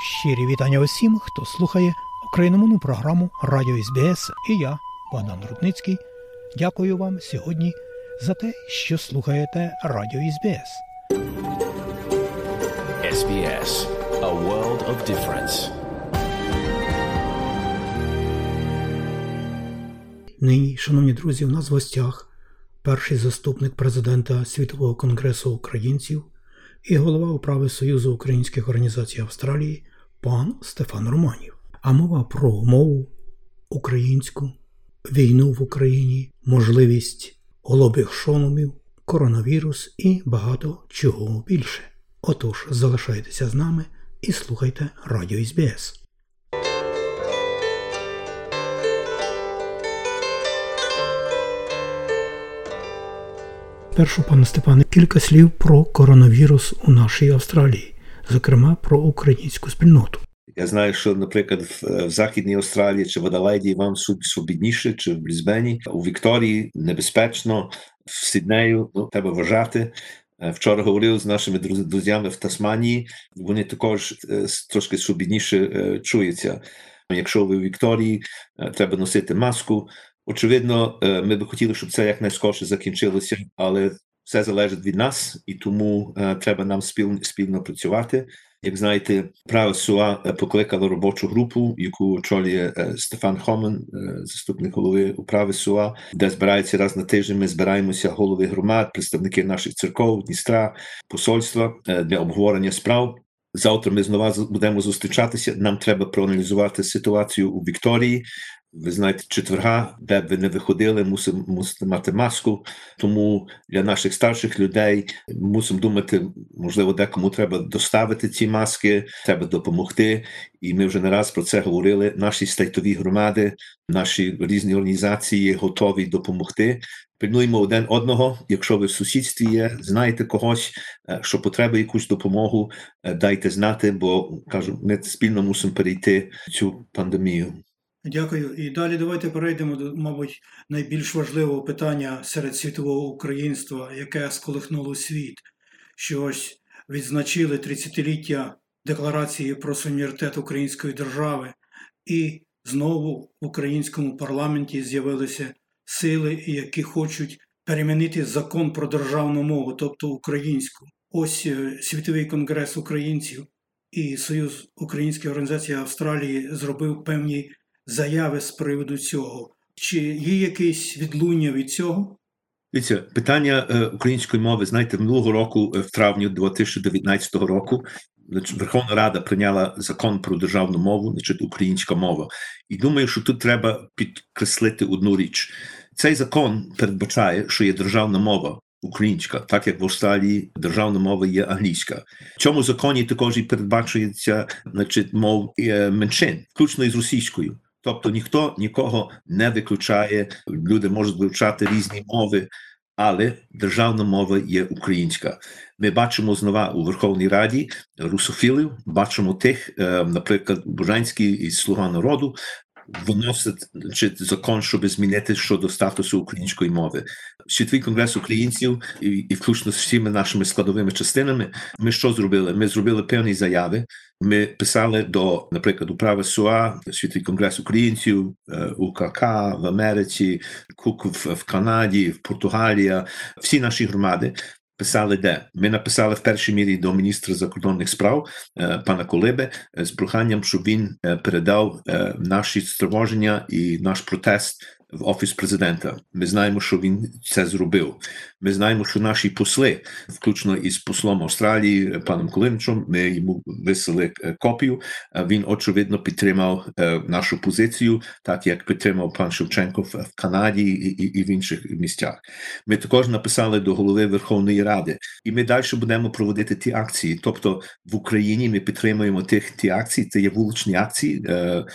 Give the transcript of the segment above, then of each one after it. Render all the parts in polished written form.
Щирі вітання усім, хто слухає україномовну програму Радіо СБС, і я, Богдан Рудницький, дякую вам сьогодні за те, що слухаєте Радіо СБС. SBS, a world of difference. Нині, шановні друзі, у нас в гостях перший заступник президента Світового конгресу українців і голова управи Союзу українських організацій Австралії пан Стефан Романів. А мова про мову українську, війну в Україні, можливість голубих шоломів, коронавірус і багато чого більше. Отож, залишайтеся з нами і слухайте Радіо СБС. Першу, пане Степане, кілька слів про коронавірус у нашій Австралії, зокрема про українську спільноту. Я знаю, що, наприклад, в Західній Австралії чи в Аделаїді вам бідніше, чи в Брізбені, у Вікторії небезпечно, в Сіднею треба вважати. Вчора говорив з нашими друзями в Тасманії, вони також трошки бідніше чуються. Якщо ви в Вікторії, треба носити маску. Очевидно, ми б хотіли, щоб це якнайскоріше закінчилося, але все залежить від нас, і тому треба нам спільно працювати. Як знаєте, Права СУА покликала робочу групу, яку очолює Стефан Хомен, заступник голови управи СУА, де збираються раз на тиждень, ми збираємося голови громад, представники наших церков, Дністра, посольства для обговорення справ. Завтра ми знову будемо зустрічатися, нам треба проаналізувати ситуацію у Вікторії. Ви знаєте, четверга, де б ви не виходили, мусите мати маску. Тому для наших старших людей мусимо думати, можливо, декому треба доставити ці маски, треба допомогти. І ми вже не раз про це говорили. Наші стейтові громади, наші різні організації готові допомогти. Пильнуємо один одного. Якщо ви в сусідстві є, знаєте когось, що потребує якусь допомогу, дайте знати, бо, кажу, ми спільно мусимо перейти цю пандемію. Дякую. І далі давайте перейдемо до, мабуть, найбільш важливого питання серед світового українства, яке сколихнуло світ, що ось відзначили 30-ліття Декларації про суверенітет української держави, і знову в українському парламенті з'явилися сили, які хочуть перемінити закон про державну мову, тобто українську. Ось Світовий конгрес українців і Союз українських організацій Австралії зробив певні заяви з приводу цього. Чи є якесь відлуння від цього? Дивіться, питання української мови, знаєте, минулого року, в травні 2019 року, Верховна Рада прийняла закон про державну мову, українська мова. І думаю, що тут треба підкреслити одну річ. Цей закон передбачає, що є державна мова українська, так як в Австралії державна мова є англійська. В цьому законі також і передбачується, мов меншин, включно із російською. Тобто ніхто нікого не виключає, люди можуть вивчати різні мови, але державна мова є українська. Ми бачимо знову у Верховній Раді русофілів, бачимо тих, наприклад, Бужанський і Слуга народу, виносить закон, щоб змінити щодо статусу української мови. Світовий конгрес українців і включно з всіма нашими складовими частинами, ми що зробили? Ми зробили певні заяви. Ми писали до, наприклад, управи СУА, Світовий конгрес українців, УКК в Америці, КУК в Канаді, в Португалії, всі наші громади. Писали де? Ми написали в першій мірі до міністра закордонних справ, пана Колиби, з проханням, щоб він передав наші стривоження і наш протест в Офіс президента. Ми знаємо, що він це зробив. Ми знаємо, що наші посли, включно із послом Австралії, паном Колинчем, ми йому вислали копію. Він, очевидно, підтримав нашу позицію, так як підтримав пан Шевченко в Канаді і в інших місцях. Ми також написали до голови Верховної Ради. І ми далі будемо проводити ті акції. Тобто в Україні ми підтримуємо ті акції, це є вуличні акції,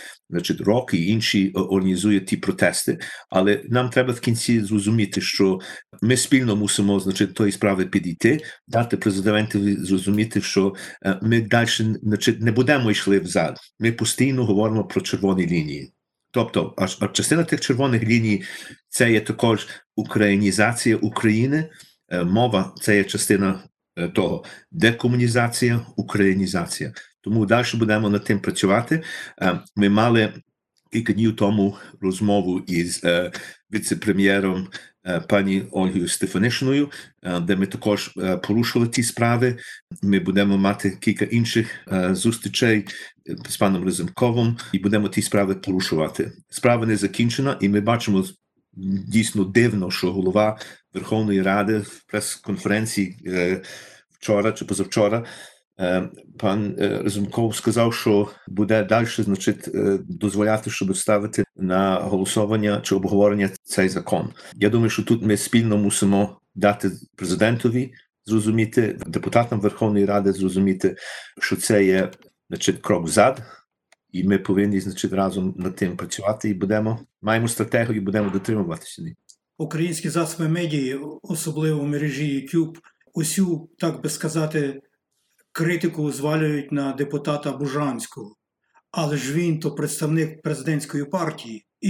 РОК і інші організують ті протести. Але нам треба в кінці зрозуміти, що ми спільно мусимо, тої справи підійти, дати президентові зрозуміти, що ми далі, не будемо йшли взад. Ми постійно говоримо про червоні лінії. Тобто, а частина тих червоних ліній – це є також українізація України, мова – це є частина того. Декомунізація, українізація. Тому далі будемо над тим працювати. Ми мали кілька днів тому розмову із віце-прем'єром пані Ольгою Стефанишиною, де ми також порушили ті справи. Ми будемо мати кілька інших зустрічей з паном Разумковим і будемо ті справи порушувати. Справа не закінчена, і ми бачимо дійсно дивно, що голова Верховної Ради в прес-конференції вчора чи позавчора пан Разумков сказав, що буде далі, значить, дозволяти, щоб ставити на голосування чи обговорення цей закон. Я думаю, що тут ми спільно мусимо дати президентові зрозуміти, депутатам Верховної Ради зрозуміти, що це є, значить, крок взад, і ми повинні, значить, разом над тим працювати і маємо стратегію і будемо дотримуватися. Українські засоби медії, особливо в мережі YouTube, усю, так би сказати, критику звалюють на депутата Бужанського. Але ж він то представник президентської партії. І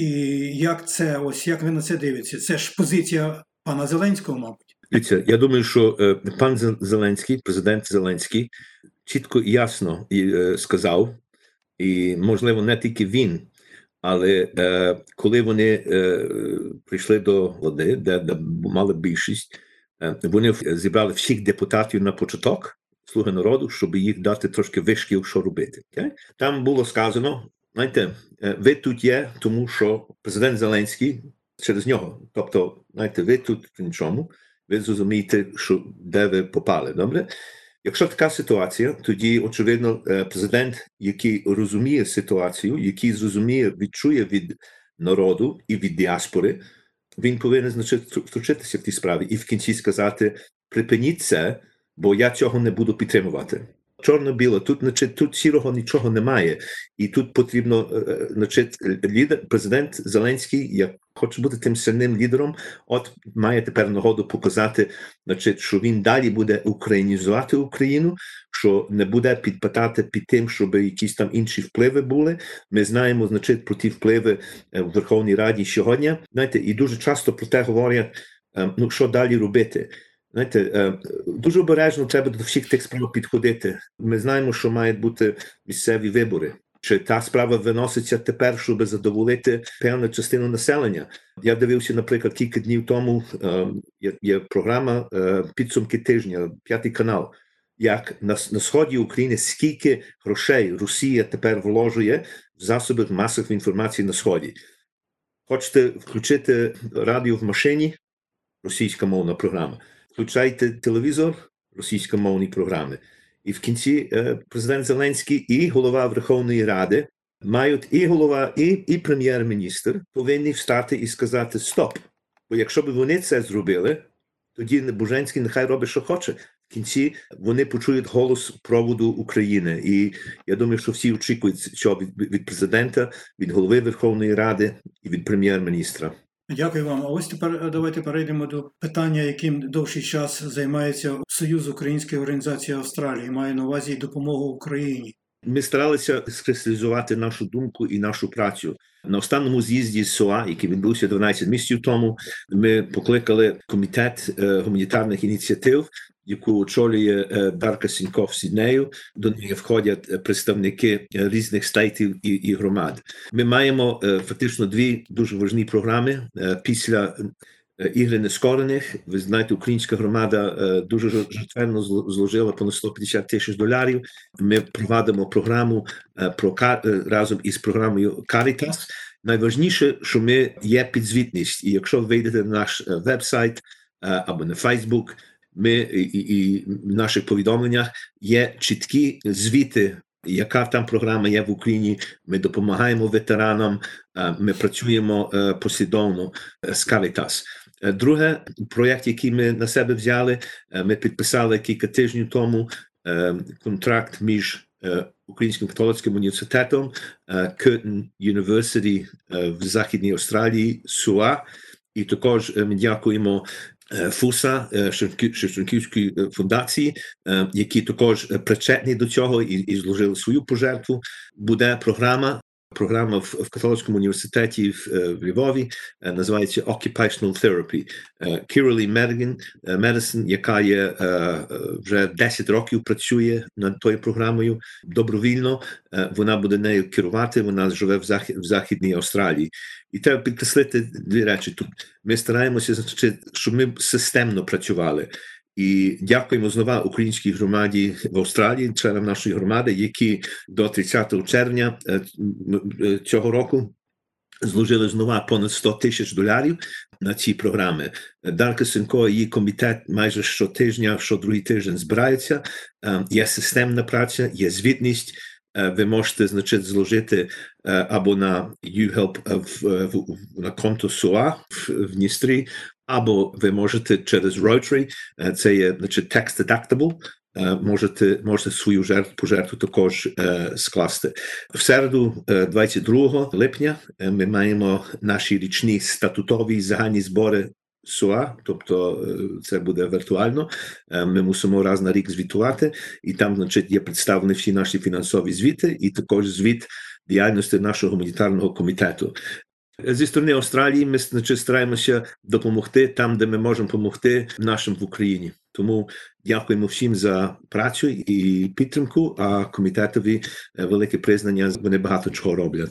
як ви на це дивитеся? Це ж позиція пана Зеленського, мабуть. Дивіться, я думаю, що пан Зеленський, президент Зеленський, чітко і ясно сказав, і, можливо, не тільки він, але коли вони прийшли до влади, де мали більшість, вони зібрали всіх депутатів на початок, Слуги народу, щоб їх дати трошки вишкіл, що робити. Okay? Там було сказано, знаєте, ви тут є, тому що президент Зеленський через нього. Тобто, знаєте, ви тут в нічому, ви зрозумієте, що де ви попали, добре? Якщо така ситуація, тоді, очевидно, президент, який розуміє ситуацію, який зрозуміє, відчує від народу і від діаспори, він повинен, значить, втручитися в ті справи і в кінці сказати, припиніть це, бо я цього не буду підтримувати. Чорно-біло, тут сірого нічого немає. І тут потрібно, значить, президент Зеленський, як хоче бути тим сильним лідером, от має тепер нагоду показати, значить, що він далі буде українізувати Україну, що не буде підпадати під тим, щоб якісь там інші впливи були. Ми знаємо, значить, про ті впливи в Верховній Раді сьогодні. Знаєте, і дуже часто про те говорять, ну, що далі робити. Знаєте, дуже обережно треба до всіх тих справ підходити. Ми знаємо, що мають бути місцеві вибори. Чи та справа виноситься тепер, щоб задовольнити певну частину населення? Я дивився, наприклад, кілька днів тому, є програма «Підсумки тижня», 5 канал, як на сході України скільки грошей Росія тепер вложує в засоби масової інформації на сході. Хочете включити радіо в машині? Російська мовна програма. Включайте телевізор, російськомовні програми. І в кінці президент Зеленський і голова Верховної Ради мають і голова, і прем'єр-міністр повинні встати і сказати стоп. Бо якщо б вони це зробили, тоді Бужанський нехай робить, що хоче. В кінці вони почують голос проводу України. І я думаю, що всі очікують, що від президента, від голови Верховної Ради і від прем'єр-міністра. Дякую вам. А ось тепер давайте перейдемо до питання, яким довший час займається Союз Українських Організацій Австралії, має на увазі допомогу Україні. Ми старалися скристалізувати нашу думку і нашу працю. На останньому з'їзді з СОА, який відбувся 12 місяців тому, ми покликали комітет гуманітарних ініціатив, яку очолює Дарка Сінько в Сіднею. До неї входять представники різних стейтів і громад. Ми маємо фактично 2 дуже важливі програми. Після Ігри Нескорених, ви знаєте, українська громада дуже жертвенно зложила понад $150,000. Ми проводимо програму разом із програмою Caritas. Найважніше, що ми є підзвітність. І якщо ви вийдете на наш веб-сайт або на Facebook, ми і в наших повідомленнях є чіткі звіти, яка там програма є в Україні. Ми допомагаємо ветеранам, ми працюємо послідовно з Caritas. Друге, проєкт, який ми на себе взяли, ми підписали кілька тижнів тому контракт між Українським католицьким університетом, Curtin University в Західній Австралії, СУА, і також ми дякуємо ФУСа, Шевченківської фундації, які також причетні до цього і зложили свою пожертву. Буде програма програма в католицькому університеті в Львові, називається Occupational Therapy. Кіролі Медисон, яка є вже 10 років працює над тою програмою добровільно, вона буде нею керувати, вона живе в Західній Австралії. І треба підкреслити дві речі тут. Ми стараємося, щоб ми системно працювали. І дякуємо знову українській громаді в Австралії, членам нашої громади, які до 30 червня цього року зложили знову понад $100,000 на ці програми. Дарка Сенко і її комітет майже щотижня, щодругий тиждень збираються. Є системна праця, є звітність. Ви можете, зложити або на YouHelp на конто СУА в Дністрі, або ви можете через Rotary, це є, tax deductible, можете свою пожертву також скласти. В середу, 22 липня, ми маємо наші річні статутові загальні збори СУА, тобто це буде віртуально. Ми мусимо раз на рік звітувати, і там, є представлені всі наші фінансові звіти, і також звіт діяльності нашого гуманітарного комітету. Зі сторони Австралії ми стараємося допомогти там, де ми можемо допомогти нашим в Україні. Тому дякуємо всім за працю і підтримку, а комітетові велике признання, вони багато чого роблять.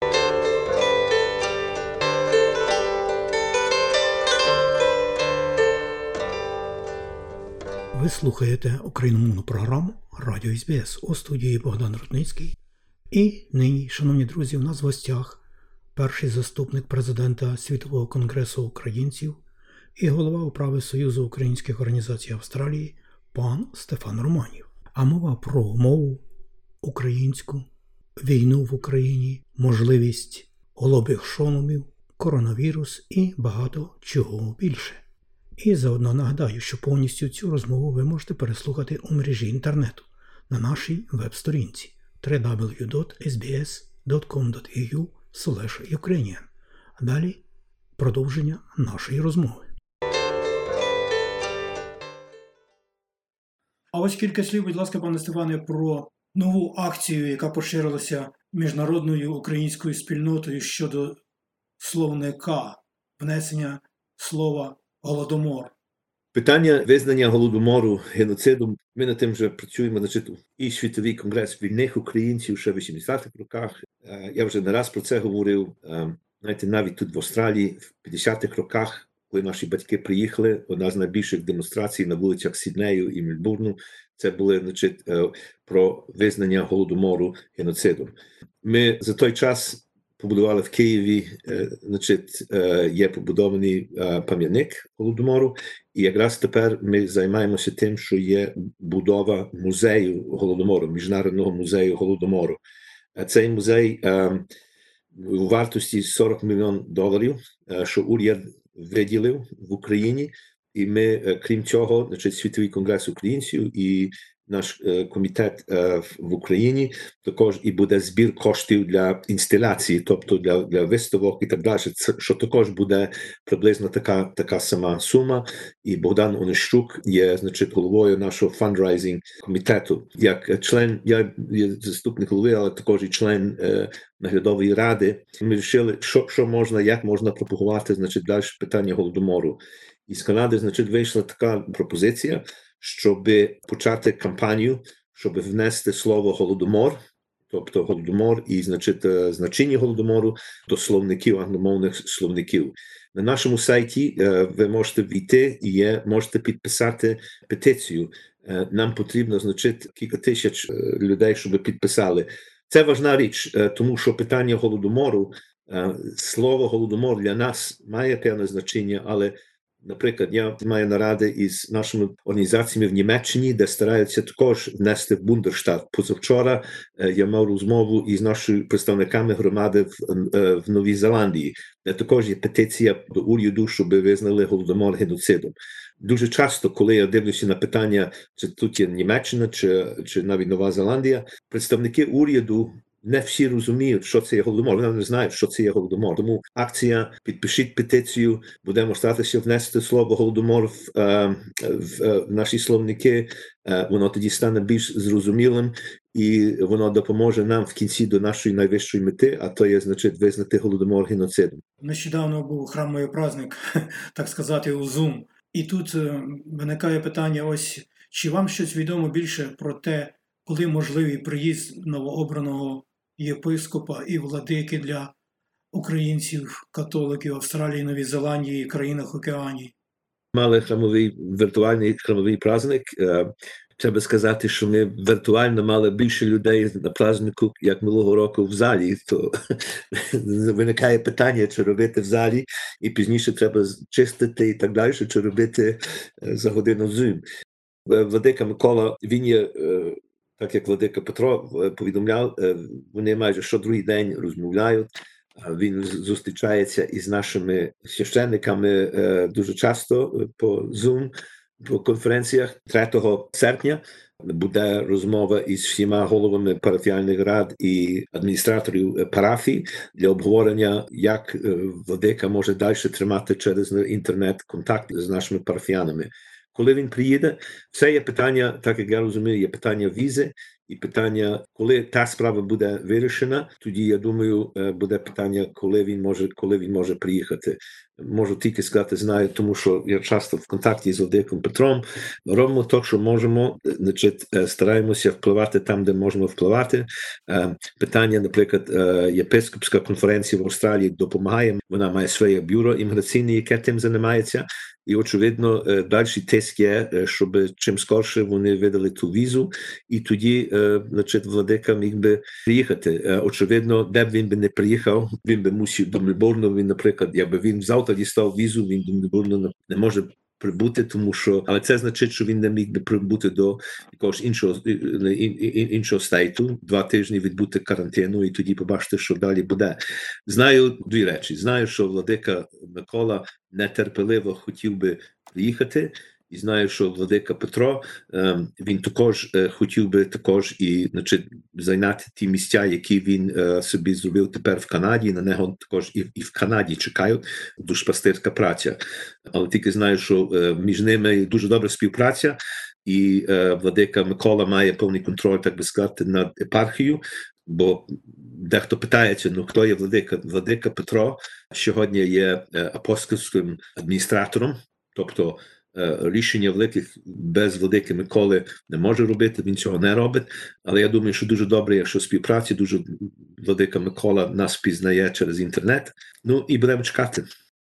Ви слухаєте україномовну програму Радіо СБС, у студії Богдан Рудницький. І нині, шановні друзі, у нас в гостях перший заступник президента Світового конгресу українців і голова управи Союзу українських організацій Австралії пан Стефан Романів. А мова про мову українську, війну в Україні, можливість голубих шоломів, коронавірус і багато чого більше. І заодно нагадаю, що повністю цю розмову ви можете переслухати у мережі інтернету на нашій веб-сторінці www.sbs.com.au/Ukrainian. Далі продовження нашої розмови. А ось кілька слів, будь ласка, пане Стефане, про нову акцію, яка поширилася міжнародною українською спільнотою щодо словника, внесення слова «голодомор». Питання визнання Голодомору геноцидом, ми над тим вже працюємо, і Світовий конгрес вільних українців ще в 80-х роках. Я вже не раз про це говорив, навіть тут в Австралії в 50-х роках, коли наші батьки приїхали, одна з найбільших демонстрацій на вулицях Сіднею і Мельбурну, це були про визнання Голодомору геноцидом. Ми за той час побудували в Києві, є побудований пам'ятник Голодомору, і якраз тепер ми займаємося тим, що є будова музею Голодомору, Міжнародного музею Голодомору. Цей музей у вартості $40 мільйонів, що уряд виділив в Україні, і ми, крім цього, Світовий конгрес українців і наш комітет в Україні також і буде збір коштів для інсталяції, тобто для виставок і так далі, що також буде приблизно така сама сума. І Богдан Онищук є, головою нашого фандрайзинг комітету. Як член, я є заступник голови, але також і член наглядової ради. Ми вирішили, що можна, як можна пропагувати, далі питання Голодомору. І з Канади, вийшла така пропозиція, щоб почати кампанію, щоб внести слово «голодомор», тобто «голодомор» і значення Голодомору до словників, англомовних словників. На нашому сайті ви можете війти і можете підписати петицію. Нам потрібно, кілька тисяч людей, щоб підписали. Це важна річ, тому що питання Голодомору, слово «голодомор» для нас має певне значення, але наприклад, я маю наради із нашими організаціями в Німеччині, де стараються також внести в Бундерштат. Позавчора я мав розмову із нашими представниками громади в Новій Зеландії, де також є петиція до уряду, щоб визнали Голодомор геноцидом. Дуже часто, коли я дивлюся на питання, чи тут є Німеччина, чи навіть Нова Зеландія, представники уряду не всі розуміють, що це є Голодомор. Вони не знають, що це є Голодомор. Тому акція «Підпишіть петицію», будемо старатися внести слово Голодомор в наші словники. Воно тоді стане більш зрозумілим, і воно допоможе нам в кінці до нашої найвищої мети, а то є, значить, визнати Голодомор геноцидом. Нещодавно був храмовий праздник, так сказати, у Zoom. І тут виникає питання, ось, чи вам щось відомо більше про те, коли можливий приїзд новообраного єпископа і владики для українців, католиків Австралії, Новій Зеландії і країнах Океанії? Мали віртуальний храмовий праздник. Треба сказати, що ми віртуально мали більше людей на празднику, як минулого року в залі. То виникає питання, чи робити в залі, і пізніше треба чистити і так далі, чи робити за годину Zoom. Владика Микола, він є, так як владика Петро повідомляв, вони майже щодругий день розмовляють. Він зустрічається із нашими священниками дуже часто по Zoom, по конференціях. 3 серпня буде розмова із всіма головами парафіальних рад і адміністраторів парафій для обговорення, як владика може далі тримати через інтернет контакт з нашими парафіянами. Коли він приїде, все є питання, так як я розумію, є питання візи і питання, коли та справа буде вирішена, тоді, я думаю, буде питання, коли він може приїхати. Можу тільки сказати, знаю, тому що я часто в контакті з владиком Петром. Робимо те, що можемо, значить, стараємося впливати там, де можемо впливати. Питання, наприклад, єпископська конференція в Австралії допомагає. Вона має своє бюро імміграційне, яке тим займається. І, очевидно, дальший тиск є, щоб чим скорше вони видали ту візу, і тоді, значить, владика міг би приїхати. Очевидно, де б він би не приїхав, він би мусив до Мельбурну, він, наприклад, якби він завтра дістав візу, він до Мельбурну не може прибути, тому що, але це значить, що він не міг би прибути до якогось іншого стейту, 2 тижні відбути карантину, і тоді побачити, що далі буде. Знаю 2 речі. Знаю, що владика Микола нетерпеливо хотів би приїхати, і знаю, що владика Петро, він також хотів би і, значить, зайняти ті місця, які він собі зробив тепер в Канаді. На нього також і в Канаді чекають, душпастирська праця. Але тільки знаю, що між ними дуже добра співпраця, і владика Микола має повний контроль, так би сказати, над епархією, бо дехто питається, ну хто є владика? Владика Петро сьогодні є апостольським адміністратором, тобто рішення великих без владики Миколи не може робити, він цього не робить, але я думаю, що дуже добре, якщо співпраці, дуже владика Микола нас пізнає через інтернет, ну і будемо чекати.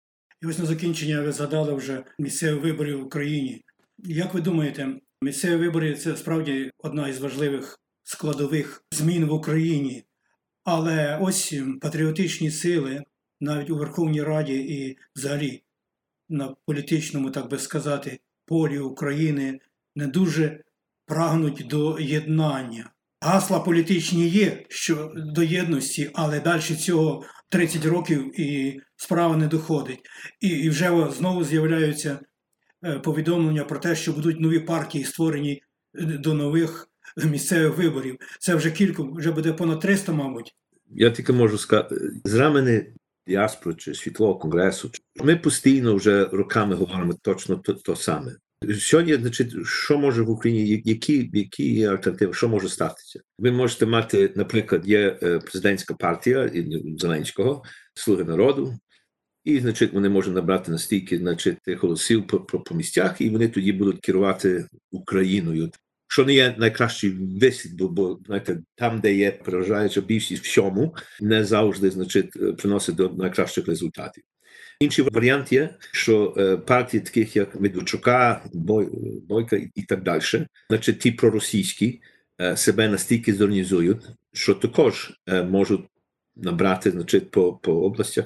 І ось на закінчення ви згадали вже місцеві вибори в Україні. Як ви думаєте, місцеві вибори – це справді одна із важливих складових змін в Україні, але ось патріотичні сили навіть у Верховній Раді і взагалі на політичному, так би сказати, полі України не дуже прагнуть до єднання. Гасла політичні є що до єдності, але далі цього 30 років і справа не доходить. І вже знову з'являються повідомлення про те, що будуть нові партії створені до нових місцевих виборів. Це вже буде понад 300, мабуть. Я тільки можу сказати, з рамени діаспори чи світового конгресу, ми постійно вже роками говоримо точно то саме. Сьогодні, значить, що може в Україні, які є альтернативи, що може статися? Ви можете мати, наприклад, є президентська партія Зеленського, Слуги народу, і, значить, вони можуть набрати настільки, значить, голосів по місцях, і вони тоді будуть керувати Україною. Що не є найкращий висід, бо знаєте, там, де є переважаюча більшість всьому, не завжди, значить, приносить до найкращих результатів. Інший варіант є, що партії таких, як Медведчука, Бойка і так далі, значить, ті проросійські себе настільки зорганізують, що також можуть набрати, значить, по областях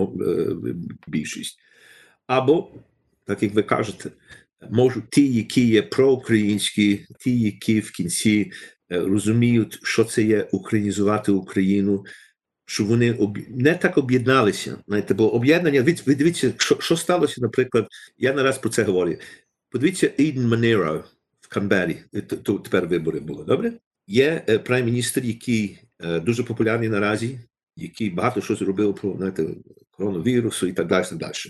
більшість. Або, так як ви кажете, можуть ті, які є проукраїнські, ті, які в кінці розуміють, що це є українізувати Україну, що вони не так об'єдналися. Знаєте, бо об'єднання, ви дивіться, що сталося, наприклад, я не раз про це говорю. Подивіться, Ейден Манеро в Канбері, тепер вибори були, добре? Є прайм-міністр, який дуже популярні наразі, які багато що зробили про, знаєте, коронавірусу і так далі, так далі.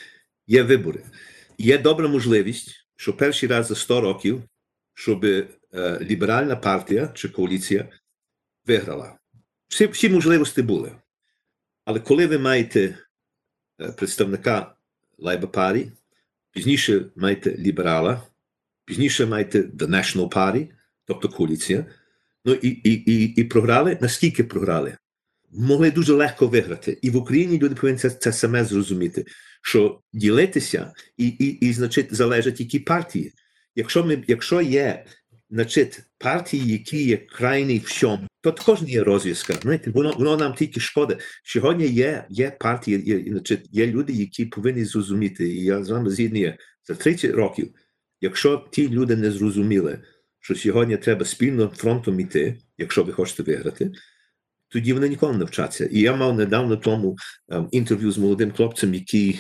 Є вибори. Є добра можливість, що перший раз за 100 років, щоб ліберальна партія чи коаліція виграла. Всі можливості були. Але коли ви маєте представника Labour Party, пізніше маєте ліберала, пізніше маєте The National Party, тобто коаліція, ну і програли, наскільки програли? Могли дуже легко виграти. І в Україні люди повинні це саме зрозуміти, що ділитися і значить, залежать які партії. Якщо є, значить, партії, які є крайні в всьому, то також не є розв'язка. Знаєте, воно нам тільки шкода. Сьогодні є партії, значить, є люди, які повинні зрозуміти, і я з вами згідний, за 30 років, якщо ті люди не зрозуміли, що сьогодні треба спільно фронтом іти, якщо ви хочете виграти, тоді вони ніколи не вчаться. І я мав недавно тому інтерв'ю з молодим хлопцем, який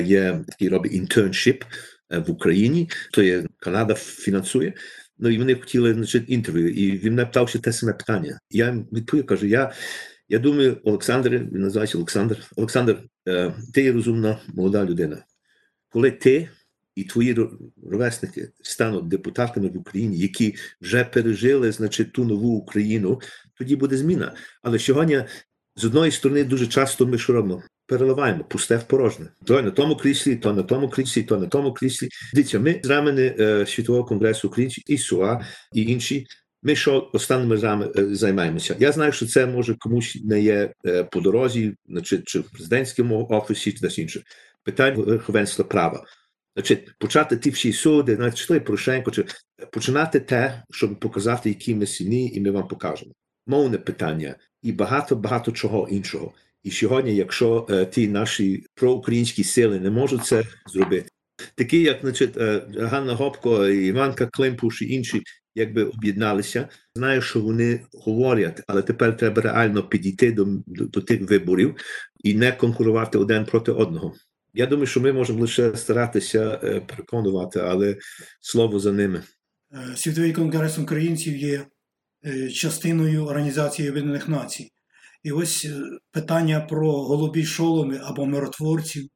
робить інтерншип в Україні, то є Канада фінансує. Ну і вони хотіли, значить, інтерв'ю, і він мене питав ще те саме питання. Я відповів, кажу, я думаю, Олександр, він називається Олександр, ти є розумна молода людина. Коли ти і твої ровесники стануть депутатами в Україні, які вже пережили, значить, ту нову Україну, тоді буде зміна. Але сьогодні, з одної сторони, дуже часто ми що робимо? Переливаємо пусте в порожне. То на тому кріслі, то на тому кріслі, то на тому кріслі. Дивіться, ми з рамени Світового конгресу українців, і СУА, і інші, ми що останніми займаємося. Я знаю, що це може комусь не є по дорозі, значить, чи в президентському офісі, чи десь інше. Питання верховенства права. Значить, почати ті всі суди, значить, що є Порошенко, чи починати те, щоб показати, які ми сильні, і ми вам покажемо. Мовне питання і багато чого іншого. І сьогодні, якщо ті наші проукраїнські сили не можуть це зробити, такі, як, значить, Ганна Гопко, Іванка Климпуш і інші, якби об'єдналися, знаю, що вони говорять, але тепер треба реально підійти до тих виборів і не конкурувати один проти одного. Я думаю, що ми можемо лише старатися переконувати, але слово за ними. Світовий конгрес українців є частиною Організації Об'єднаних Націй. І ось питання про голубі шоломи або миротворців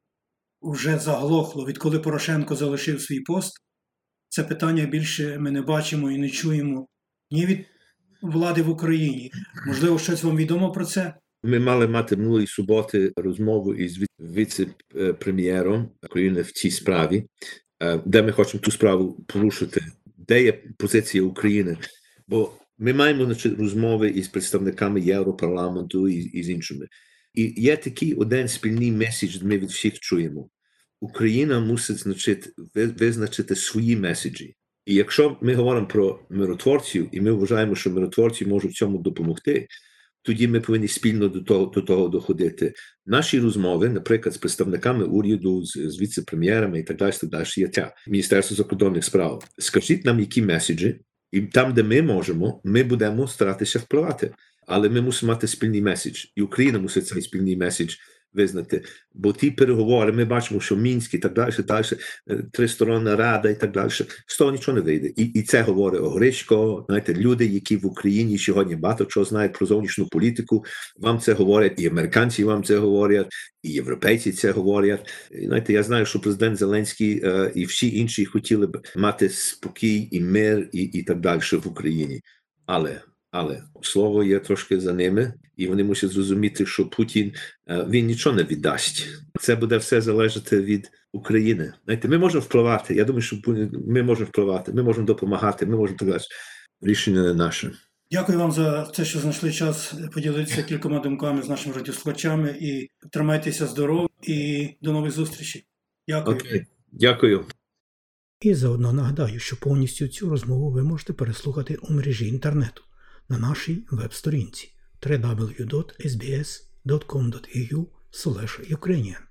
вже заглохло. Відколи Порошенко залишив свій пост, це питання більше ми не бачимо і не чуємо ні від влади в Україні. Можливо, щось вам відомо про це? Ми мали мати минулої суботи розмову із віце-прем'єром України в цій справі, де ми хочемо ту справу порушити, де є позиція України. Бо ми маємо, значить, розмови із представниками Європарламенту і з іншими. І є такий один спільний меседж, ми від всіх чуємо. Україна мусить, значить, визначити свої меседжі. І якщо ми говоримо про миротворців, і ми вважаємо, що миротворці можуть в цьому допомогти, тоді ми повинні спільно до того доходити. Наші розмови, наприклад, з представниками уряду, з віце-прем'єрами і так далі, є те. Міністерство закордонних справ. Скажіть нам, які меседжі, і там, де ми можемо, ми будемо старатися впливати. Але ми мусимо мати спільний меседж. І Україна мусить цей спільний меседж визнати. Бо ті переговори, ми бачимо, що Мінськ і так далі, тристоронна рада і так далі, з того нічого не вийде. І це говорить Гришко, знаєте, люди, які в Україні сьогодні багато чого знають про зовнішню політику, вам це говорять, і американці вам це говорять, і європейці це говорять. І, знаєте, я знаю, що президент Зеленський і всі інші хотіли б мати спокій і мир і так далі в Україні. Але слово є трошки за ними, і вони мусять зрозуміти, що Путін, він нічого не віддасть. Це буде все залежати від України. Знаєте, ми можемо впливати. Я думаю, що ми можемо впливати, ми можемо допомагати, ми можемо так далі. Рішення не наше. Дякую вам за те, що знайшли час поділитися кількома думками з нашими радіослухачами. І тримайтеся здорові, і до нових зустрічей. Дякую. Окей. Дякую. І заодно нагадаю, що повністю цю розмову ви можете переслухати у мережі інтернету на нашій веб-сторінці www.sbs.com.au/Ukrainian.